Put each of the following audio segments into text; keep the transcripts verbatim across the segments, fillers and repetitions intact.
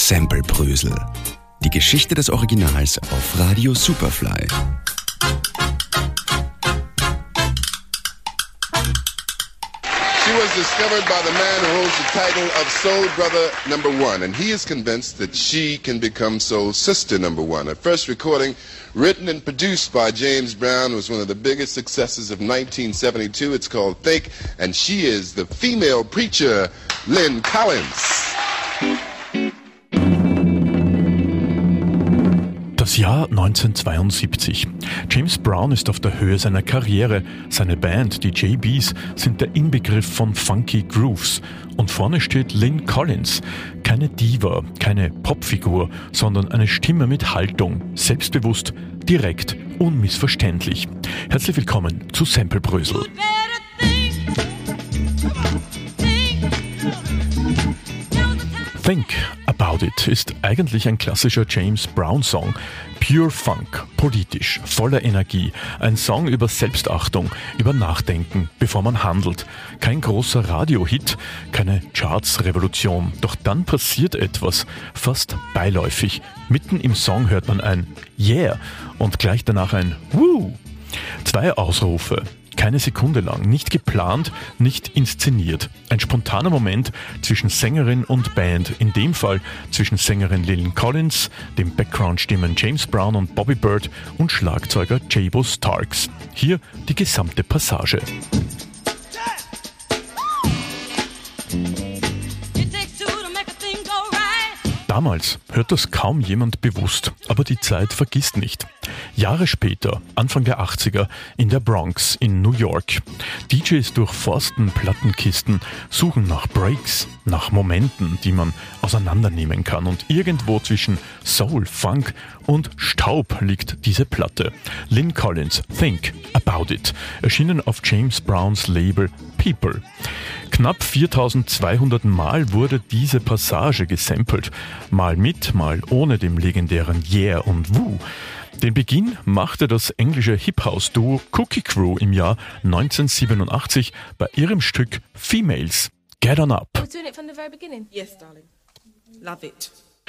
Samplebrösel. Die Geschichte des Originals auf Radio Superfly. She was discovered by the man who holds the title of Soul Brother Number One, and he is convinced that she can become Soul Sister Number One. Her first recording, written and produced by James Brown, was one of the biggest successes of nineteen seventy-two. It's called Think, and she is the female preacher, Lynn Collins. Das Jahr neunzehnhundertzweiundsiebzig. James Brown ist auf der Höhe seiner Karriere. Seine Band, die J Bs, sind der Inbegriff von Funky Grooves. Und vorne steht Lynn Collins. Keine Diva, keine Popfigur, sondern eine Stimme mit Haltung. Selbstbewusst, direkt, unmissverständlich. Herzlich willkommen zu Samplebrösel. Think About It ist eigentlich ein klassischer James Brown-Song. Pure Funk, politisch, voller Energie. Ein Song über Selbstachtung, über Nachdenken, bevor man handelt. Kein großer Radiohit, keine Charts-Revolution. Doch dann passiert etwas, fast beiläufig. Mitten im Song hört man ein Yeah und gleich danach ein Woo. Zwei Ausrufe. Keine Sekunde lang, nicht geplant, nicht inszeniert. Ein spontaner Moment zwischen Sängerin und Band, in dem Fall zwischen Sängerin Lynn Collins, dem Background-Stimmen James Brown und Bobby Bird und Schlagzeuger Jabo Starks. Hier die gesamte Passage. Damals hört das kaum jemand bewusst, aber die Zeit vergisst nicht. Jahre später, Anfang der achtziger, in der Bronx in New York. D Js durchforsten Plattenkisten, suchen nach Breaks, nach Momenten, die man auseinandernehmen kann. Und irgendwo zwischen Soul, Funk und Staub liegt diese Platte. Lynn Collins, Think About It, erschienen auf James Browns Label People. Knapp viertausendzweihundert Mal wurde diese Passage gesampelt. Mal mit, mal ohne dem legendären Yeah und Woo. Den Beginn machte das englische Hip-House-Duo Cookie Crew im Jahr neunzehnhundertsiebenundachtzig bei ihrem Stück Females. Get On Up. We're doing it from the very beginning. Yes, darling. Love it.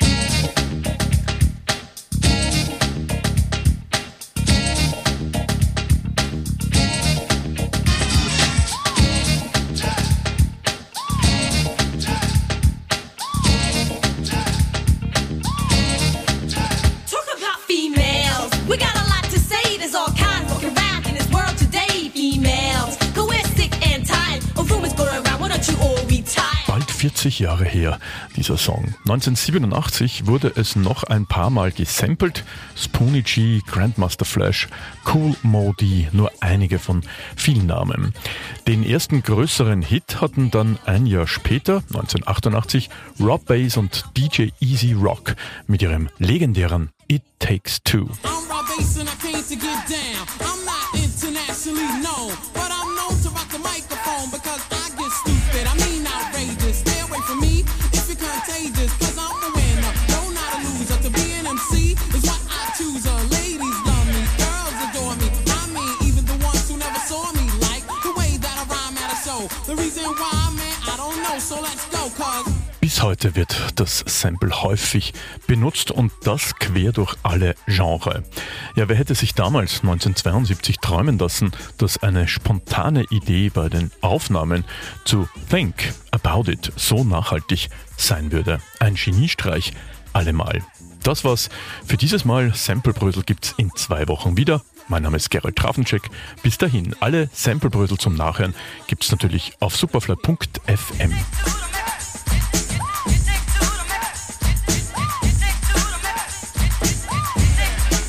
We got a lot to say, there's all kinds walking around in this world today. Females, cause we're sick and tired of rumors going around, why don't you all retire? Bald vierzig Jahre her, dieser Song. neunzehnhundertsiebenundachtzig wurde es noch ein paar Mal gesampelt. Spoonie G, Grandmaster Flash, Kool Moe Dee, nur einige von vielen Namen. Den ersten größeren Hit hatten dann ein Jahr später, neunzehnhundertachtundachtzig, Rob Bass und D J Easy Rock mit ihrem legendären It Takes Two. I'm Rob Bass and I came to get down. I'm not internationally known, but I'm known to rock the microphone because I get stupid. I mean outrageous. Stay away from me if you're contagious, cause I'm the winner, no not a loser. To be an M C is what I choose. Uh, ladies love me, girls adore me. I mean even the ones who never saw me like the way that I rhyme at a show. The reason why, man, I don't know, so let's go, cause bis heute wird das Sample häufig benutzt und das quer durch alle Genres. Ja, wer hätte sich damals neunzehnhundertzweiundsiebzig träumen lassen, dass eine spontane Idee bei den Aufnahmen zu Think About It so nachhaltig sein würde. Ein Geniestreich allemal. Das war's für dieses Mal. Samplebrösel gibt's in zwei Wochen wieder. Mein Name ist Gerald Trafenczek. Bis dahin, alle Samplebrösel zum Nachhören gibt's natürlich auf superfly punkt f m.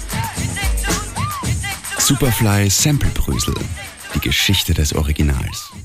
Superfly Samplebrösel. Die Geschichte des Originals.